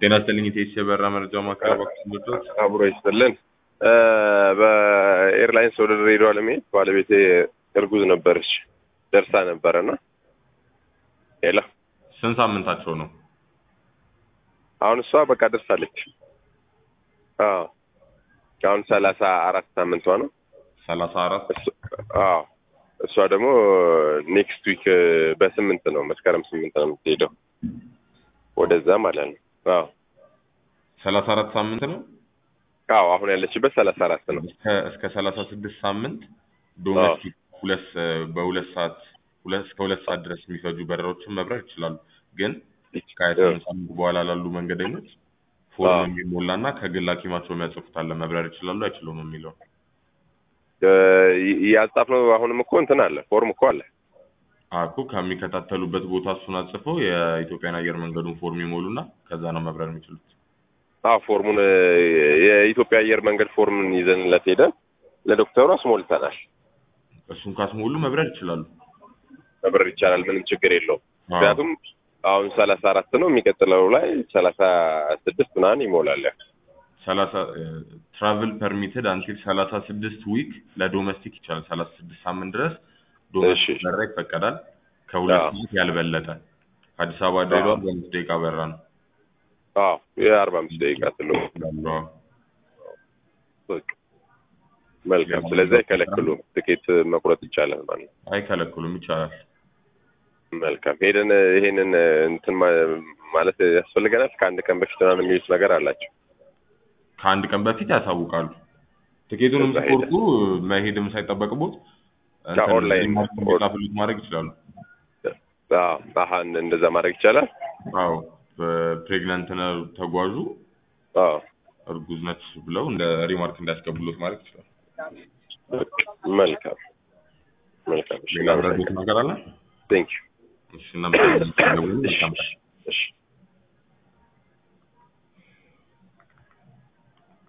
ጤና ይስጥልኝ ኢቴስ የበራ መረጃ ማቅረብ አክሲዮኖች አብሮ ይስጥልን። በኤርላይንስ ወደ ድሬዳዋ ለመሄድ ባለቤቴ እርጉዝ ነበረች ደርሳ ነበረና ሄላ ስንት ሳምንታቸው ነው? አሁን እሷ በቃ ደርሳለች። አሁን 34 ሳምንቷ ነው። 34 እሷ ደግሞ ኔክስት ዊክ በ8 ነው መስከረም 8 ነው የምትሄደው ወደዛ ማለት ነው። 34 ሳምንት ነው። አሁን ያለችበት 34 ነው። እስከ 36 ሳምንት ዶሜስቲክ በሁለት ሰዓት እስከ 2 ሰዓት ድረስ የሚፈጁ በረራዎችን መብረር ይችላሉ። ግን ከ28 ሳምንት በኋላ ላሉ መንገደኞች ፎርም የሚሞላና ከግል ሐኪማቸው የሚያጽፉታል መብረር ይችላሉ አይችሉም የሚለው ያጻፍነው አሁንም እኮ እንትን አለ ፎርም እኮ አለ እኮ ከሚከታተሉበት ቦታ እሱን አጽፈው የኢትዮጵያን አየር መንገዱን ፎርም ይሞሉና ከዛ ነው መብረር የሚችሉት። ፎርሙን የኢትዮጵያ አየር መንገድ ፎርምን ይዘንለት ሄደን ለዶክተሩ አስሞልተናል። እሱን ካስሞሉ መብረር ይችላሉ። መብረር ይቻላል፣ ምንም ችግር የለውም። ምክንያቱም አሁን 34 ነው፣ የሚቀጥለው ላይ 36 ምናምን ይሞላል። 30 ትራቨል ፐርሚትድ አንቲል 36 ዊክ ለዶሜስቲክ ይቻላል። 36 ሳምንት ድረስ ዶሜስቲክ በረራ ይፈቀዳል። ከሁለት ሰዓት ያልበለጠ ከአዲስ አበባ ድሬዳዋ በ5 ደቂቃ በረራ ነው። የ45 ደቂቃ ስለሆነ መልካም። ስለዚህ አይከለክሉም፣ ትኬት መቁረጥ ይቻላል ማለት ነው። አይከለክሉም፣ ይቻላል። መልካም። ሄደን ይሄንን እንትን ማለት ያስፈልገናል። ከአንድ ቀን በፊት ምናምን የሚሉት ነገር አላቸው። ከአንድ ቀን በፊት ያሳውቃሉ። ትኬቱንም ሲቆርጡ መሄድም ሳይጠበቅቦት ኦንላይን ጻፍሉት ማድረግ ይችላሉ። እንደዛ ማድረግ ይቻላል። በፕሬግናንት ነው ተጓዡ እርጉዝ ነች ብለው እንደ ሪማርክ እንዳስቀብሉት ማድረግ ይችላል። መልካም። ሌላ ነገር አለ? ቴንክ ዩ። እሺ